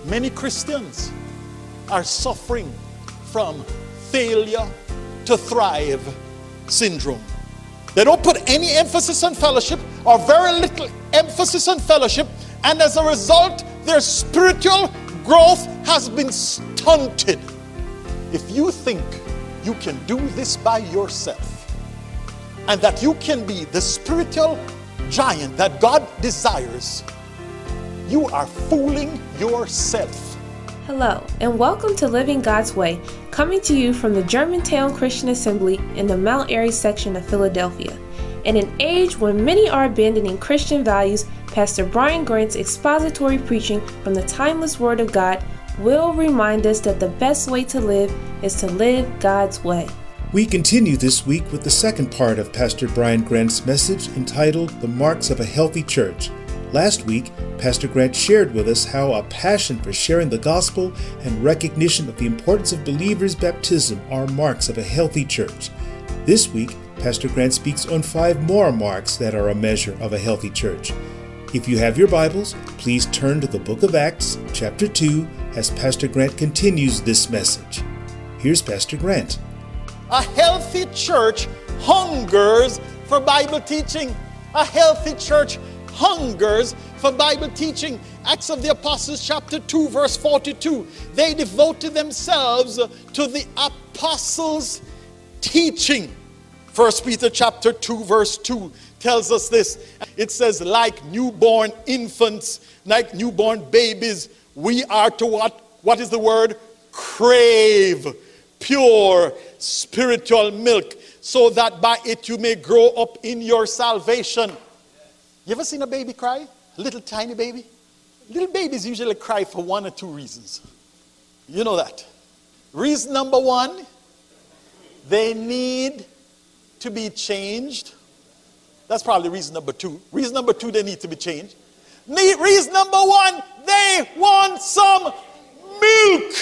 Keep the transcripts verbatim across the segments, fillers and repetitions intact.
Many Christians are suffering from failure to thrive syndrome. They don't put any emphasis on fellowship or very little emphasis on fellowship, and as a result, their spiritual growth has been stunted. If you think you can do this by yourself and that you can be the spiritual giant that God desires, you are fooling yourself. Hello, and welcome to Living God's Way, coming to you from the Germantown Christian Assembly in the Mount Airy section of Philadelphia. In an age when many are abandoning Christian values, Pastor Brian Grant's expository preaching from the timeless Word of God will remind us that the best way to live is to live God's way. We continue this week with the second part of Pastor Brian Grant's message entitled The Marks of a Healthy Church. Last week, Pastor Grant shared with us how a passion for sharing the gospel and recognition of the importance of believers' baptism are marks of a healthy church. This week, Pastor Grant speaks on five more marks that are a measure of a healthy church. If you have your Bibles, please turn to the book of Acts, chapter two, as Pastor Grant continues this message. Here's Pastor Grant. A healthy church hungers for Bible teaching. A healthy church hungers for Bible teaching. Acts of the Apostles chapter two verse forty-two. They devoted themselves to the apostles' teaching. First Peter chapter two verse two tells us this. It says, like newborn infants, like newborn babies, we are to what? What is the word? Crave pure spiritual milk, so that by it you may grow up in your salvation. You ever seen a baby cry? A little tiny baby? Little babies usually cry for one or two reasons. You know that. Reason number one, they need to be changed. That's probably reason number two. Reason number two, they need to be changed. Reason number one, they want some milk.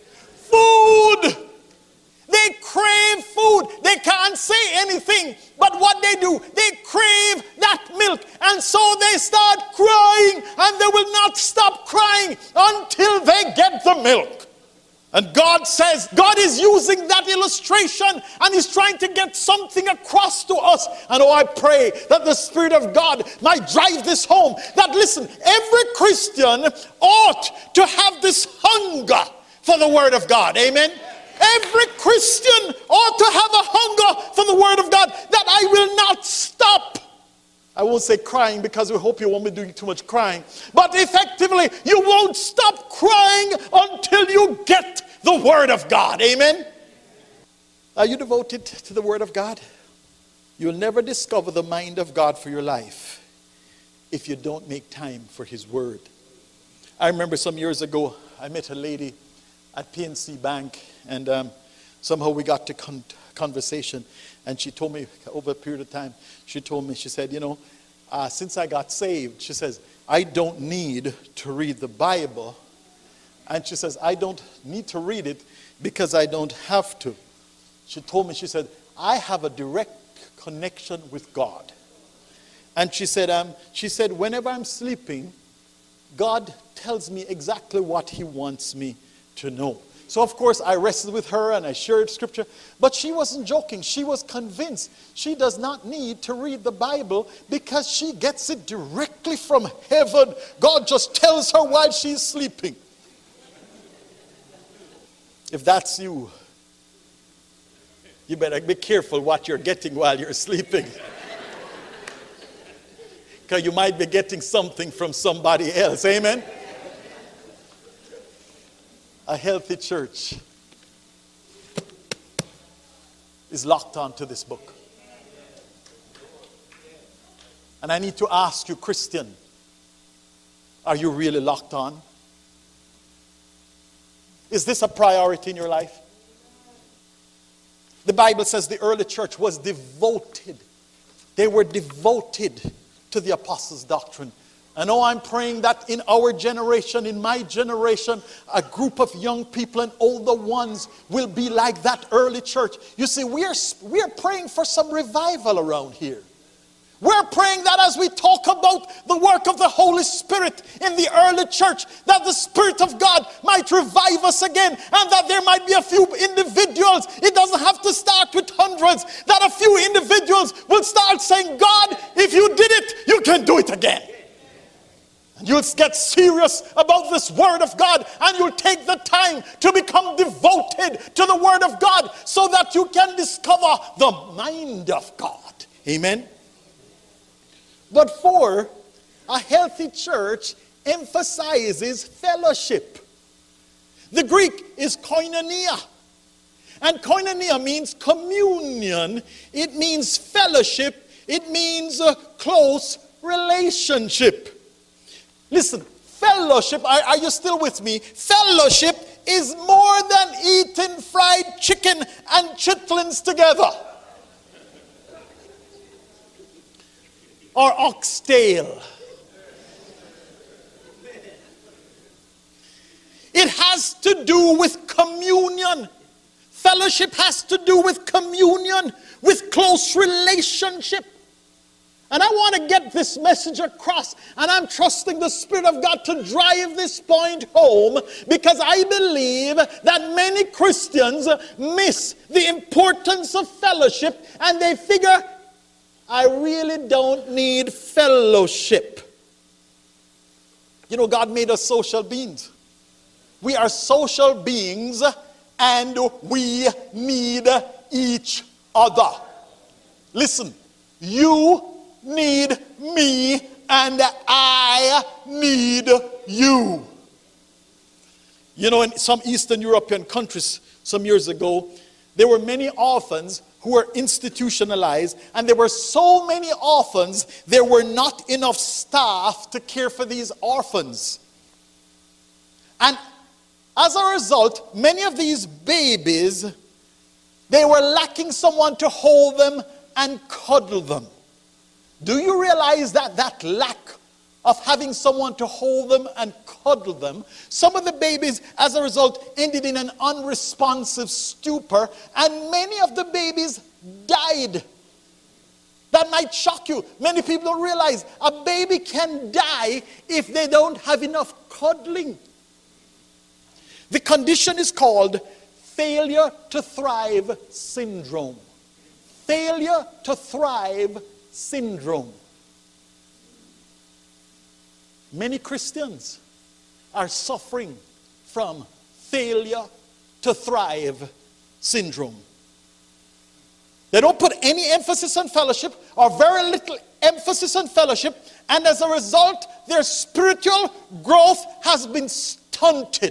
Food. They crave food. They can't say anything, but what they do, they crave that milk, and so they start crying, and they will not stop crying until they get the milk. And God says, God is using that illustration, and He's trying to get something across to us. And oh, I pray that the Spirit of God might drive this home, that listen, every Christian ought to have this hunger for the Word of God. Amen. Every Christian ought to have a hunger for the Word of God, that I will not stop. I won't say crying, because we hope you won't be doing too much crying. But effectively, you won't stop crying until you get the Word of God. Amen? Are you devoted to the Word of God? You'll never discover the mind of God for your life if you don't make time for His Word. I remember some years ago, I met a lady at P N C Bank, and um, somehow we got to con- conversation, and she told me over a period of time, she told me, she said, you know, uh, since I got saved, she says, I don't need to read the Bible, and she says, I don't need to read it because I don't have to. She told me, she said, I have a direct connection with God. And she said, um, she said, whenever I'm sleeping, God tells me exactly what He wants me to know. So of course I wrestled with her and I shared scripture, but she wasn't joking. She was convinced she does not need to read the Bible because she gets it directly from heaven. God just tells her while she's sleeping. If that's you, you better be careful what you're getting while you're sleeping, because you might be getting something from somebody else. Amen. A healthy church is locked on to this book. And I need to ask you, Christian, are you really locked on? Is this a priority in your life? The Bible says the early church was devoted. They were devoted to the apostles' doctrine. And oh, I'm praying that in our generation, in my generation, a group of young people and older ones will be like that early church. You see, we are, we are praying for some revival around here. We're praying that as we talk about the work of the Holy Spirit in the early church, that the Spirit of God might revive us again, and that there might be a few individuals, it doesn't have to start with hundreds, that a few individuals will start saying, God, if you did it, you can do it again. And you'll get serious about this Word of God, and you'll take the time to become devoted to the Word of God so that you can discover the mind of God. Amen. But four, a healthy church emphasizes fellowship. The Greek is koinonia. And koinonia means communion. It means fellowship. It means a close relationship. Listen, fellowship, are, are you still with me? Fellowship is more than eating fried chicken and chitlins together. Or oxtail. It has to do with communion. Fellowship has to do with communion, with close relationship. And I want to get this message across, and I'm trusting the Spirit of God to drive this point home, because I believe that many Christians miss the importance of fellowship, and they figure, I really don't need fellowship. You know, God made us social beings. We are social beings, and we need each other. Listen, you need me, and I need you. You know, in some Eastern European countries some years ago, there were many orphans who were institutionalized, and there were so many orphans, there were not enough staff to care for these orphans. And as a result, many of these babies, they were lacking someone to hold them and cuddle them. Do you realize that that lack of having someone to hold them and cuddle them, some of the babies, as a result, ended in an unresponsive stupor, and many of the babies died. That might shock you. Many people don't realize a baby can die if they don't have enough cuddling. The condition is called failure to thrive syndrome. Failure to thrive syndrome. Many Christians are suffering from failure to thrive syndrome. They don't put any emphasis on fellowship, or very little emphasis on fellowship, and as a result, their spiritual growth has been stunted.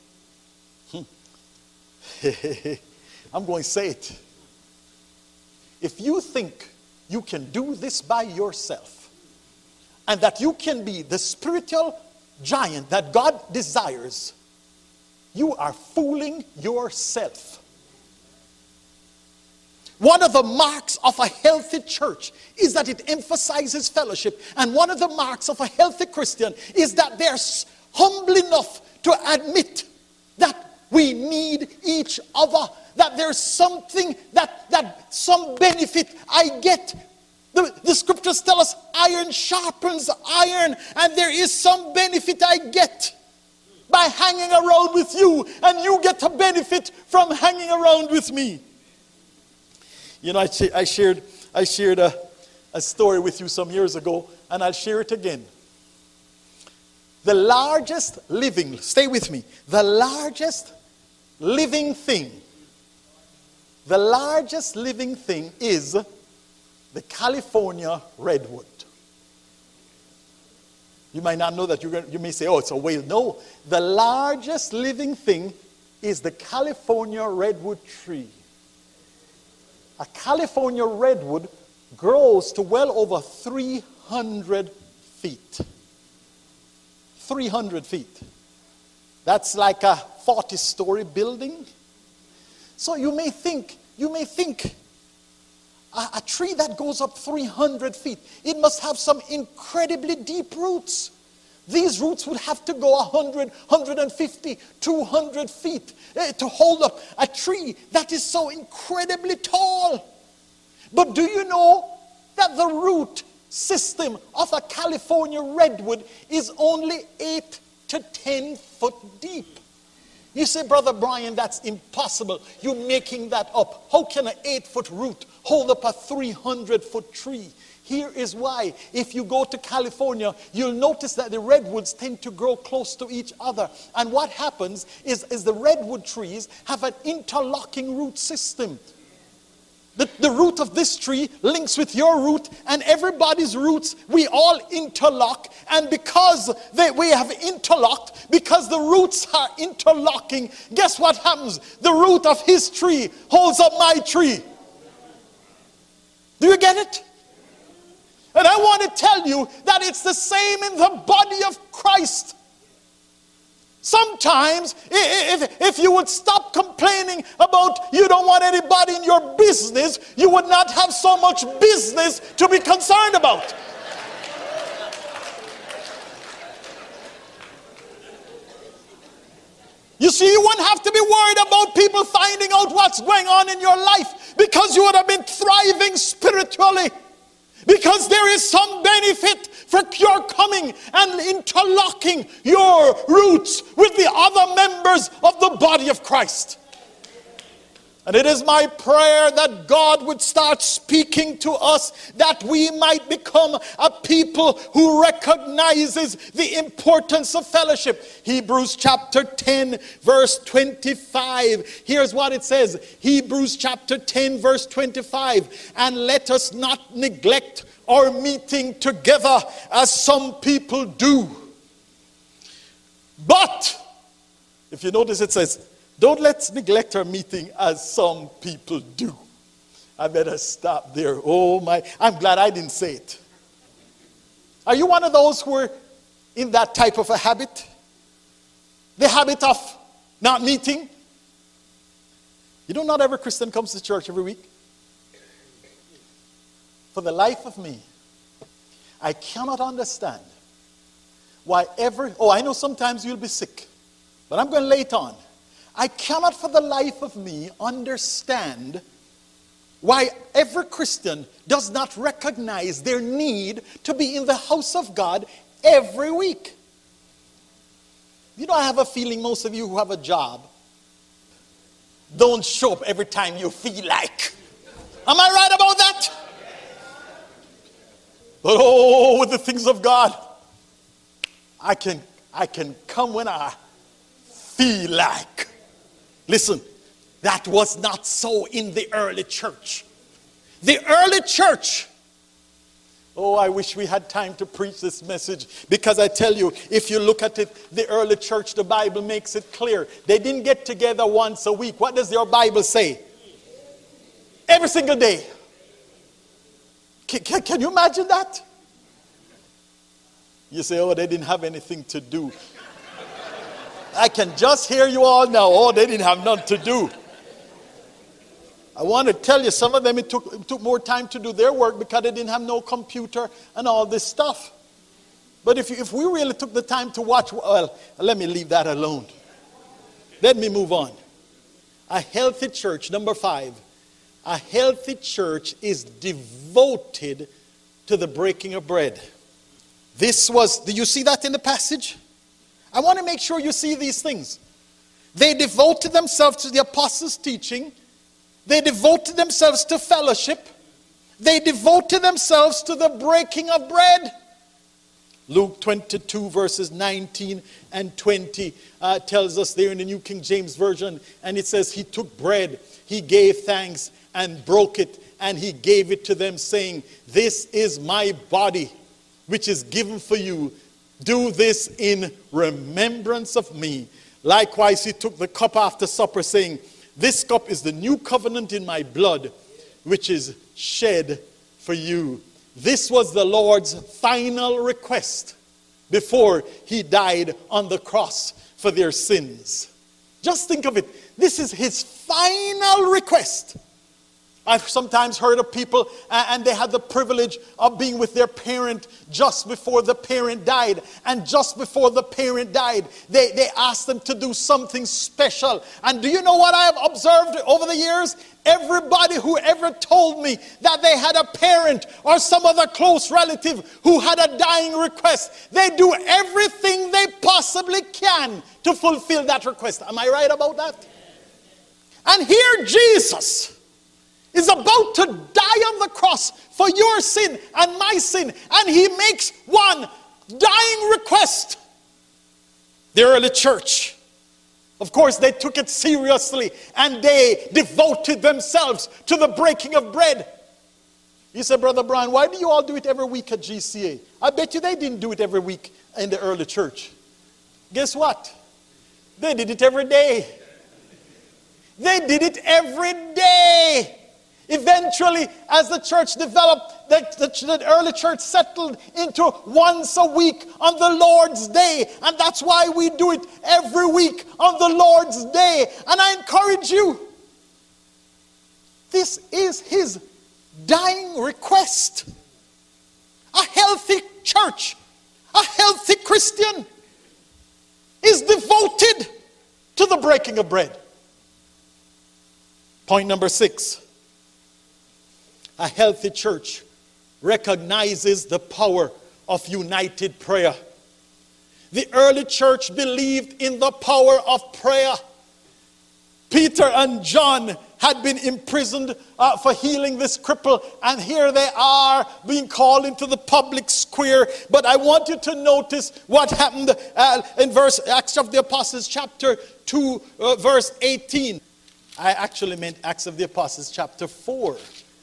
I'm going to say it. If you think you can do this by yourself, and that you can be the spiritual giant that God desires, you are fooling yourself. One of the marks of a healthy church is that it emphasizes fellowship. And one of the marks of a healthy Christian is that they're humble enough to admit that we need each other, that there's something, that, that some benefit I get. The, the scriptures tell us iron sharpens iron, and there is some benefit I get by hanging around with you, and you get a benefit from hanging around with me. You know, I, I shared, I shared a, a story with you some years ago, and I'll share it again. The largest living, stay with me, the largest living thing, the largest living thing is the California redwood. You might not know that. You're going, you may say, oh, it's a whale. No, the largest living thing is the California redwood tree. A California redwood grows to well over three hundred feet. three hundred feet. That's like a forty-story building. So you may think, you may think, a, a tree that goes up three hundred feet, it must have some incredibly deep roots. These roots would have to go one hundred, one hundred fifty, two hundred feet eh, to hold up a tree that is so incredibly tall. But do you know that the root system of a California redwood is only eight to ten foot deep. You say, Brother Brian, that's impossible. You're making that up. How can an eight foot root hold up a three hundred foot tree? Here is why. If you go to California, you'll notice that the redwoods tend to grow close to each other. And what happens is, is the redwood trees have an interlocking root system. The, the root of this tree links with your root, and everybody's roots, we all interlock. And because they, we have interlocked, because the roots are interlocking, guess what happens? The root of his tree holds up my tree. Do you get it? And I want to tell you that it's the same in the body of Christ. Sometimes, if, if you would stop complaining about you don't want anybody in your business, you would not have so much business to be concerned about. You see, you wouldn't have to be worried about people finding out what's going on in your life, because you would have been thriving spiritually. Because there is some benefit for your coming and interlocking your roots with the other members of the body of Christ. And it is my prayer that God would start speaking to us, that we might become a people who recognizes the importance of fellowship. Hebrews chapter ten, verse twenty-five. Here's what it says. Hebrews chapter ten, verse twenty-five. And let us not neglect our meeting together as some people do. But, if you notice it says, don't let's neglect our meeting as some people do. I better stop there. Oh my, I'm glad I didn't say it. Are you one of those who are in that type of a habit? The habit of not meeting? You know, not every Christian comes to church every week. For the life of me, I cannot understand why every, oh, I know sometimes you'll be sick, but I'm going to lay it on. I cannot for the life of me understand why every Christian does not recognize their need to be in the house of God every week. You know, I have a feeling most of you who have a job don't show up every time you feel like. Am I right about that? But oh, with the things of God, I can, I can come when I feel like. Listen, that was not so in the early church. The early church, oh, I wish we had time to preach this message, because I tell you, if you look at it, the early church, the Bible makes it clear. They didn't get together once a week. What does your Bible say? Every single day. Can, can, can you imagine that? You say, oh, they didn't have anything to do. I can just hear you all now. Oh, they didn't have nothing to do. I want to tell you, some of them, it took, it took more time to do their work because they didn't have no computer and all this stuff. But if, you, if we really took the time to watch, well, let me leave that alone. Let me move on. A healthy church, number five. A healthy church is devoted to the breaking of bread. This was, do you see that in the passage? I want to make sure you see these things. They devoted themselves to the apostles' teaching. They devoted themselves to fellowship. They devoted themselves to the breaking of bread. Luke twenty-two verses nineteen and twenty uh, tells us there in the New King James Version. And it says, he took bread, he gave thanks and broke it. And he gave it to them saying, this is my body, which is given for you. Do this in remembrance of me. Likewise, he took the cup after supper, saying, this cup is the new covenant in my blood, which is shed for you. This was the Lord's final request before he died on the cross for their sins. Just think of it. This is his final request. I've sometimes heard of people uh, and they had the privilege of being with their parent just before the parent died. And just before the parent died, they, they asked them to do something special. And do you know what I have observed over the years? Everybody who ever told me that they had a parent or some other close relative who had a dying request, they do everything they possibly can to fulfill that request. Am I right about that? And here Jesus is about to die on the cross for your sin and my sin. And he makes one dying request. The early church, of course, they took it seriously and they devoted themselves to the breaking of bread. You say, Brother Brian, why do you all do it every week at G C A? I bet you they didn't do it every week in the early church. Guess what? They did it every day. They did it every day. Eventually, as the church developed, the, the, the early church settled into once a week on the Lord's Day. And that's why we do it every week on the Lord's Day. And I encourage you, this is his dying request. A healthy church, a healthy Christian is devoted to the breaking of bread. Point number six. A healthy church recognizes the power of united prayer. The early church believed in the power of prayer. Peter and John had been imprisoned uh, for healing this cripple, and here they are being called into the public square. But I want you to notice what happened uh, in verse Acts of the Apostles chapter two, uh, verse eighteen. I actually meant Acts of the Apostles chapter four.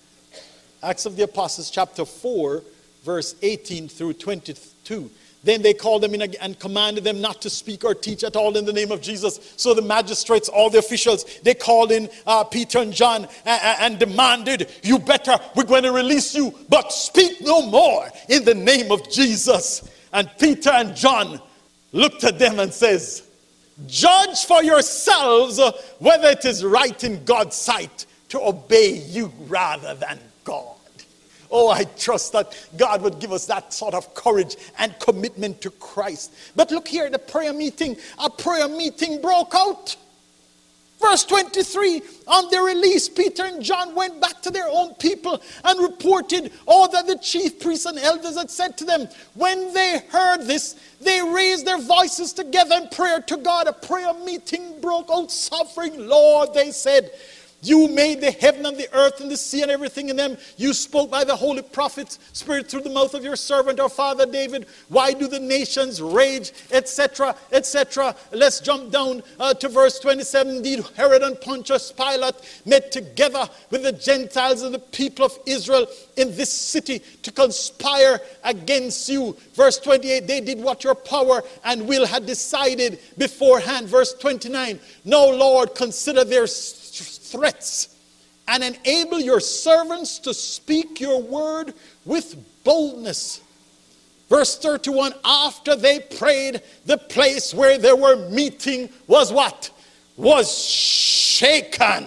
Acts of the Apostles chapter four, verse eighteen through twenty-two. Then they called them in and commanded them not to speak or teach at all in the name of Jesus. So the magistrates, all the officials, they called in uh, Peter and John and, and demanded, you better, we're going to release you, but speak no more in the name of Jesus. And Peter and John looked at them and says, judge for yourselves whether it is right in God's sight to obey you rather than God. Oh, I trust that God would give us that sort of courage and commitment to Christ. But look here, the prayer meeting, a prayer meeting broke out. Verse twenty-three, on their release, Peter and John went back to their own people and reported all that the chief priests and elders had said to them. When they heard this, they raised their voices together in prayer to God. A prayer meeting broke out. Sovereign Lord, they said, you made the heaven and the earth and the sea and everything in them. You spoke by the holy prophets, Spirit, through the mouth of your servant, our father David. Why do the nations rage, et cetera, et cetera? Let's jump down uh, to verse twenty-seven. Indeed, Herod and Pontius Pilate met together with the Gentiles and the people of Israel in this city to conspire against you. Verse twenty-eight, they did what your power and will had decided beforehand. Verse twenty-nine, no, Lord, consider their threats and enable your servants to speak your word with boldness. Verse thirty-one, after they prayed, the place where they were meeting was what? Was shaken.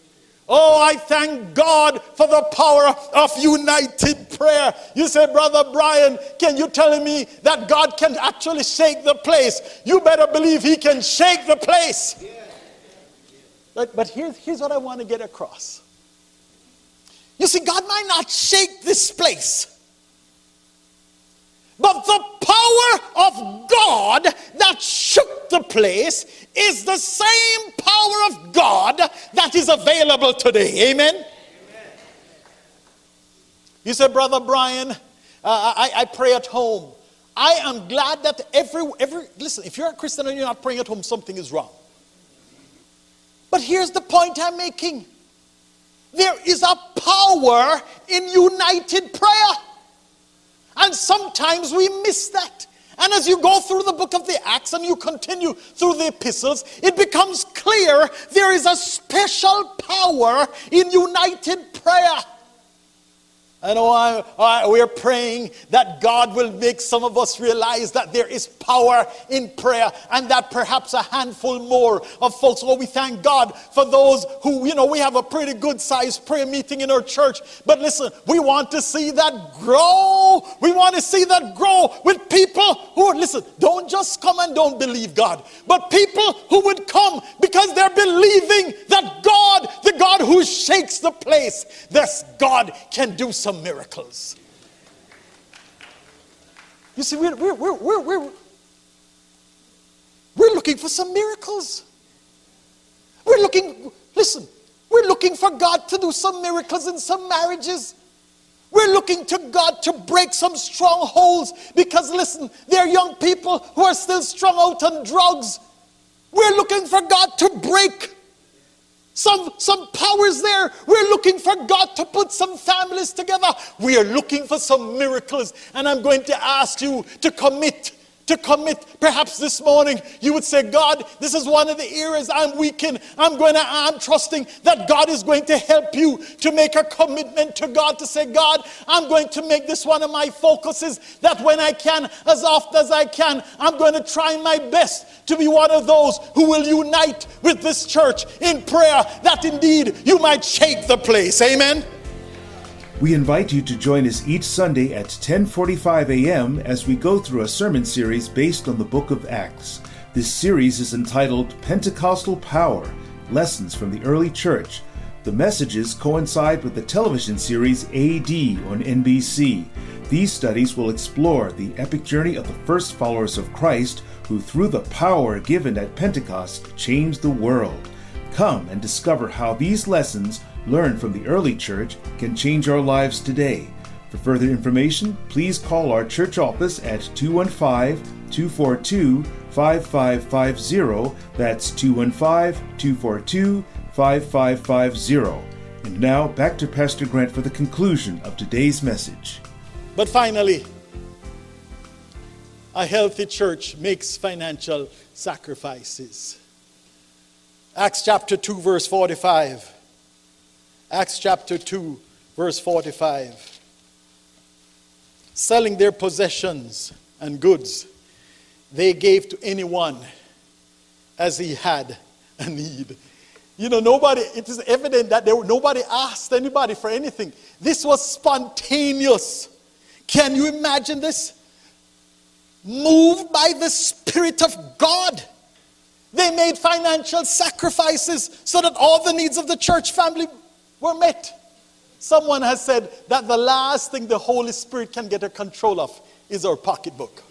Oh, I thank God for the power of united prayer. You say, Brother Brian, can you tell me that God can actually shake the place? You better believe he can shake the place. Yeah. But, but here's, here's what I want to get across. You see, God might not shake this place, but the power of God that shook the place is the same power of God that is available today. Amen? Amen. You say, Brother Brian, uh, I, I pray at home. I am glad that every, every, listen, if you're a Christian and you're not praying at home, something is wrong. But here's the point I'm making. There is a power in united prayer. And sometimes we miss that. And as you go through the book of the Acts and you continue through the epistles, it becomes clear there is a special power in united prayer. I know I, I, we're praying that God will make some of us realize that there is power in prayer, and that perhaps a handful more of folks, oh, we thank God for those who, you know, we have a pretty good sized prayer meeting in our church. But listen, we want to see that grow. We want to see that grow with people who, listen, don't just come and don't believe God, but people who would come because they're believing that God, the God who shakes the place, this God can do something. Miracles. You see, we're, we're, we're, we're, we're, we're looking for some miracles. We're looking, listen, we're looking for God to do some miracles in some marriages. We're looking to God to break some strongholds because, listen, there are young people who are still strung out on drugs. We're looking for God to break Some, some powers there. We're looking for God to put some families together. We are looking for some miracles. And I'm going to ask you to commit, to commit. Perhaps this morning you would say, God, this is one of the areas I'm weak in. I'm going to, I'm trusting that God is going to help you to make a commitment to God, to say, God, I'm going to make this one of my focuses, that when I can, as often as I can, I'm going to try my best to be one of those who will unite with this church in prayer, that indeed you might shake the place. Amen. We invite you to join us each Sunday at ten forty-five a.m. as we go through a sermon series based on the book of Acts. This series is entitled Pentecostal Power, Lessons from the Early Church. The messages coincide with the television series A D on N B C. These studies will explore the epic journey of the first followers of Christ who, through the power given at Pentecost, changed the world. Come and discover how these lessons learned from the early church can change our lives today. For further information, please call our church office at two one five, two four two, five five five zero. That's two one five, two four two, five five five zero. And now back to Pastor Grant for the conclusion of today's message. But finally, a healthy church makes financial sacrifices. Acts chapter two, verse forty-five. Acts chapter two, verse forty-five. Selling their possessions and goods, they gave to anyone as he had a need. You know, nobody, it is evident that there, nobody asked anybody for anything. This was spontaneous. Can you imagine this? Moved by the Spirit of God, they made financial sacrifices so that all the needs of the church family were met. Someone has said that the last thing the Holy Spirit can get a control of is our pocketbook.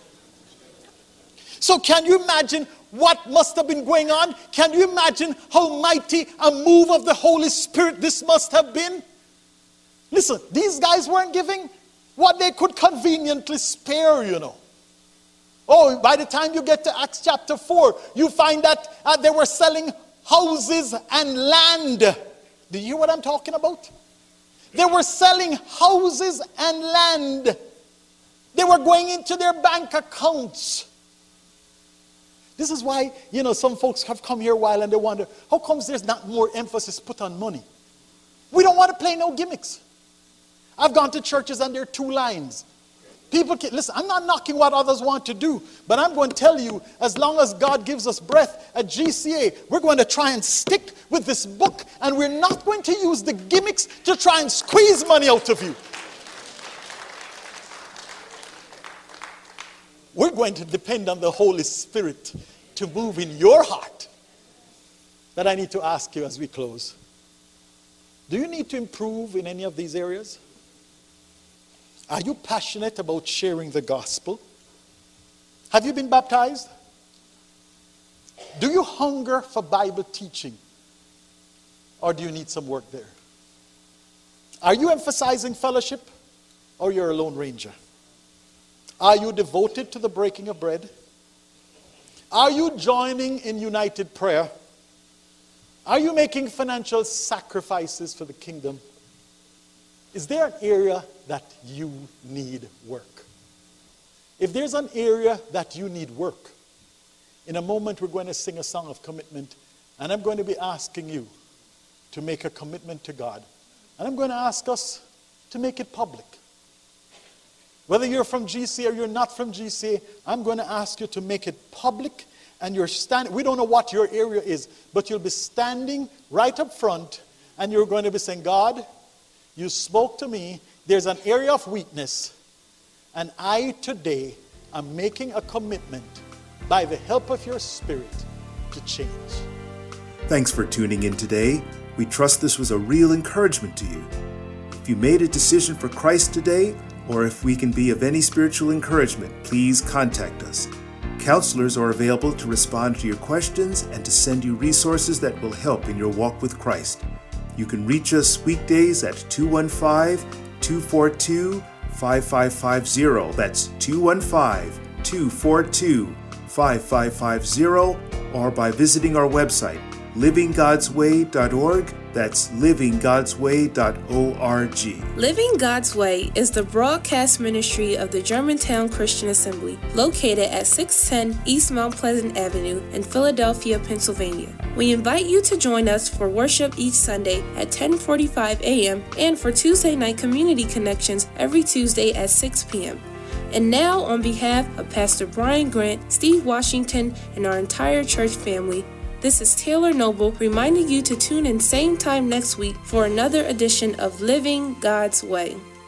So can you imagine what must have been going on? Can you imagine how mighty a move of the Holy Spirit this must have been? Listen, these guys weren't giving what they could conveniently spare, you know. Oh, by the time you get to Acts chapter four, you find that uh, they were selling houses and land. Do you hear what I'm talking about? They were selling houses and land. They were going into their bank accounts. This is why, you know, some folks have come here a while and they wonder, how comes there's not more emphasis put on money? We don't want to play no gimmicks. I've gone to churches and there are two lines. People can, listen, I'm not knocking what others want to do, but I'm going to tell you, as long as God gives us breath at G C A, we're going to try and stick with this book, and we're not going to use the gimmicks to try and squeeze money out of you. We're going to depend on the Holy Spirit to move in your heart. But I need to ask you as we close, do you need to improve in any of these areas? Are you passionate about sharing the gospel? Have you been baptized? Do you hunger for Bible teaching? Or do you need some work there? Are you emphasizing fellowship? Or you're a lone ranger? Are you devoted to the breaking of bread? Are you joining in united prayer? Are you making financial sacrifices for the kingdom? Is there an area that you need work? If there's an area that you need work, in a moment we're going to sing a song of commitment, and I'm going to be asking you to make a commitment to God. And I'm going to ask us to make it public. Whether you're from G C A or you're not from G C A, I'm going to ask you to make it public. And you're standing, we don't know what your area is, but you'll be standing right up front and you're going to be saying, God, you spoke to me. There's an area of weakness. And I today am making a commitment by the help of your Spirit to change. Thanks for tuning in today. We trust this was a real encouragement to you. If you made a decision for Christ today, or if we can be of any spiritual encouragement, please contact us. Counselors are available to respond to your questions and to send you resources that will help in your walk with Christ. You can reach us weekdays at two one five, two four two, five five five zero. That's two one five, two four two, five five five zero, or by visiting our website, living gods way dot org. That's living gods way dot org. Living God's Way is the broadcast ministry of the Germantown Christian Assembly, located at six ten East Mount Pleasant Avenue in Philadelphia, Pennsylvania. We invite you to join us for worship each Sunday at ten forty-five a.m. and for Tuesday night community connections every Tuesday at six p.m. And now, on behalf of Pastor Brian Grant, Steve Washington, and our entire church family, this is Taylor Noble reminding you to tune in same time next week for another edition of Living God's Way.